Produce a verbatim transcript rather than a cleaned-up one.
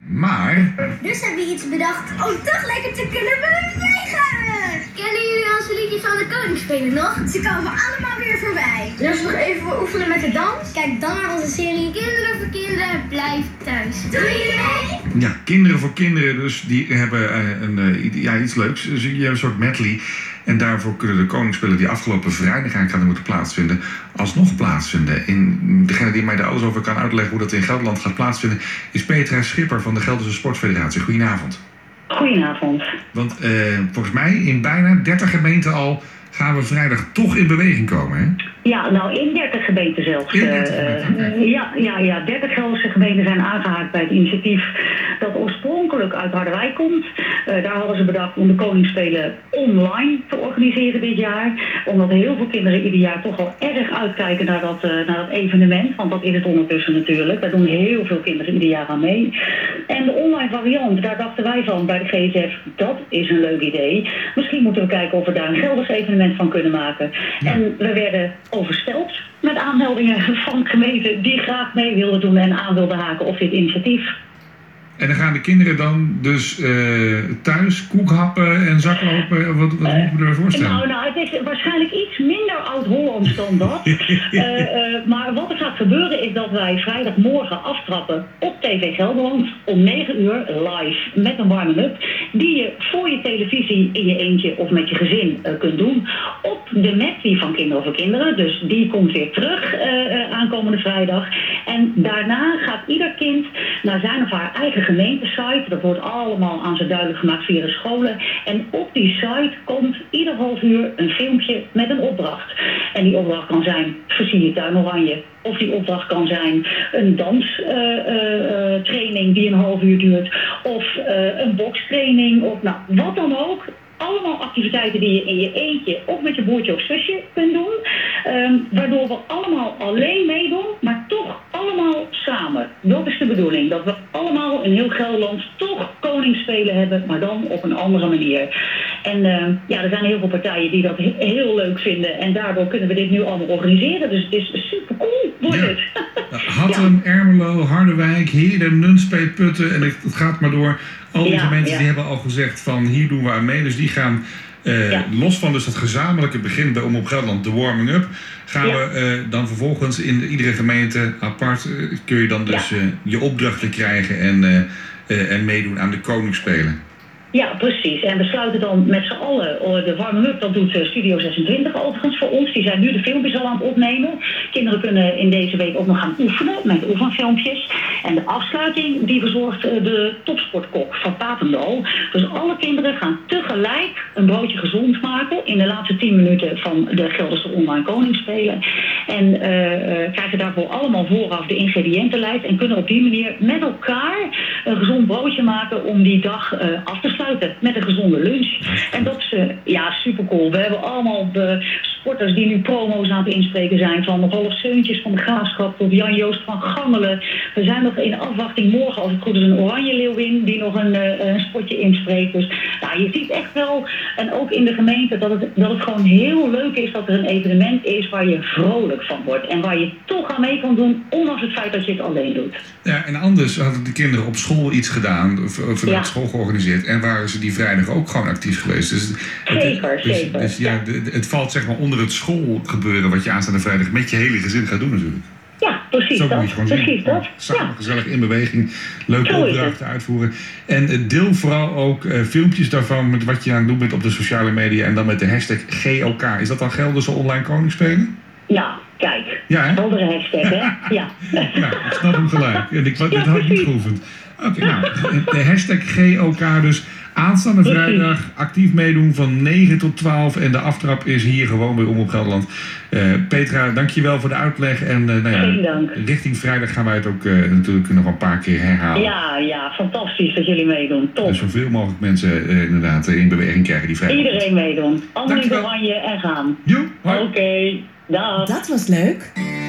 Maar... Dus hebben we iets bedacht om toch lekker te kunnen bewegen. Kennen jullie onze liedjes van de Koningsspelen nog? Ze komen allemaal weer voorbij. Dus nog even oefenen met de dans? Kijk dan naar onze serie Kinderen voor Kinderen, blijf thuis. Doe je mee? Ja, Kinderen voor Kinderen dus, die hebben uh, een, uh, ja, iets leuks. Dus je hebt een soort medley. En daarvoor kunnen de Koningsspelen die afgelopen vrijdag eigenlijk hadden moeten plaatsvinden, alsnog plaatsvinden. En degene die mij daar alles over kan uitleggen hoe dat in Gelderland gaat plaatsvinden, is Petra Schipper van de Gelderse Sportfederatie. Goedenavond. Goedenavond. Want uh, volgens mij in bijna dertig gemeenten al gaan we vrijdag toch in beweging komen, hè? Ja, nou in dertig gemeenten zelfs. In dertig gemeenten, uh, okay. ja, ja, ja, dertig Gelderse gemeenten zijn aangehaakt bij het initiatief dat oorspronkelijk uit Harderwijk komt. Uh, daar hadden ze bedacht om de Koningsspelen online te organiseren dit jaar. Omdat heel veel kinderen ieder jaar toch wel erg uitkijken naar dat, uh, naar dat evenement. Want dat is het ondertussen natuurlijk. Daar doen heel veel kinderen ieder jaar aan mee. En de online variant, daar dachten wij van bij de G S F, dat is een leuk idee. Misschien moeten we kijken of we daar een Gelders evenement van kunnen maken. Ja. En we werden overstelpt met aanmeldingen van gemeenten die graag mee wilden doen en aan wilden haken op dit initiatief. En dan gaan de kinderen dan dus uh, thuis koekhappen en zaklopen? Wat, wat uh, moeten we erbij voorstellen? Nou, nou, het is waarschijnlijk iets minder oud-Hollands dan dat. uh, uh, maar wat er gaat gebeuren is dat wij vrijdagmorgen aftrappen op T V Gelderland om negen uur live met een warming-up. Die je voor je televisie in je eentje of met je gezin uh, kunt doen. Op de medley van Kinderen voor Kinderen. Dus die komt weer terug uh, uh, aankomende vrijdag. En daarna gaat ieder kind naar zijn of haar eigen gemeentesite. Dat wordt allemaal aan ze duidelijk gemaakt via de scholen. En op die site komt ieder half uur een filmpje met een opdracht. En die opdracht kan zijn, versier je tuin oranje. Of die opdracht kan zijn een danstraining uh, uh, die een half uur duurt. Of uh, een bokstraining. Of nou, wat dan ook. Allemaal activiteiten die je in je eentje of met je broertje of zusje kunt doen. Um, waardoor we allemaal alleen meedoen, maar toch allemaal samen. Dat is de bedoeling. Dat we allemaal in heel Gelderland toch Koningsspelen hebben, maar dan op een andere manier. En uh, ja, er zijn heel veel partijen die dat heel leuk vinden. En daardoor kunnen we dit nu allemaal organiseren. Dus het is super cool, wordt ja. het. Hattem, ja. Ermelo, Harderwijk, Heerden, Nunspeet, Putten. En het gaat maar door. Al die ja, gemeenten ja. die hebben al gezegd van hier doen we aan mee. Dus die gaan uh, ja. los van dus dat gezamenlijke begin bij Omroep Gelderland, de warming-up. Gaan ja. we uh, dan vervolgens in iedere gemeente apart uh, kun je dan dus ja. uh, je opdrachten krijgen en, uh, uh, en meedoen aan de Koningsspelen. Ja, precies. En we sluiten dan met z'n allen de warming-up. Dat doet Studio zesentwintig overigens voor ons. Die zijn nu de filmpjes al aan het opnemen. Kinderen kunnen in deze week ook nog gaan oefenen met oefenfilmpjes. En de afsluiting die verzorgt de topsportkok van Papendal. Dus alle kinderen gaan tegelijk een broodje gezond maken in de laatste tien minuten van de Gelderse online Koningsspelen. En uh, uh, krijgen daarvoor allemaal vooraf de ingrediëntenlijst en kunnen op die manier met elkaar een gezond broodje maken om die dag uh, af te sluiten met een gezonde lunch. En dat is uh, ja, super cool. We hebben allemaal de sporters die nu promo's aan het inspreken zijn, van Rolf Seuntjes van de Graafschap tot Jan-Joost van Gangelen. We zijn nog in afwachting morgen, als het goed is, een Oranje Leeuwin die nog een, uh, een spotje inspreekt. Dus nou, je ziet echt wel, en ook in de gemeente, dat het, dat het gewoon heel leuk is dat er een evenement is waar je vrolijk van wordt. En waar je toch aan mee kan doen, ondanks het feit dat je het alleen doet. Ja, en anders hadden de kinderen op school iets gedaan, of vanuit ja. school georganiseerd. En waren ze die vrijdag ook gewoon actief geweest. Dus zeker, het, dus, zeker. Dus ja, de, het valt zeg maar onder het schoolgebeuren wat je aanstaande vrijdag met je hele gezin gaat doen natuurlijk. Ja, precies Zo dat. moet je gewoon precies zien. dat. Samen ja. gezellig in beweging, leuke opdrachten uitvoeren. En deel vooral ook uh, filmpjes daarvan met wat je aan het doen bent op de sociale media. En dan met de hashtag G O K. Is dat dan Gelderse online Koningsspelen? Ja, kijk. Ja, hè? Heldere hashtag, hè? Ja. Nou, ik snap hem gelijk. En ik, dit ja, had ik niet geoefend. Oké, okay, nou, de hashtag G O K dus. Aanstaande vrijdag actief meedoen van negen tot twaalf. En de aftrap is hier gewoon bij Omroep Gelderland. Uh, Petra, dankjewel voor de uitleg. En uh, nou ja, geen dank. Richting vrijdag gaan wij het ook uh, natuurlijk nog een paar keer herhalen. Ja, ja, fantastisch dat jullie meedoen. Top. Dus zoveel mogelijk mensen uh, inderdaad uh, in beweging krijgen die vrijdag. Iedereen meedoen. Allemaal in oranje en gaan. Oké, okay, dag. Dat was leuk.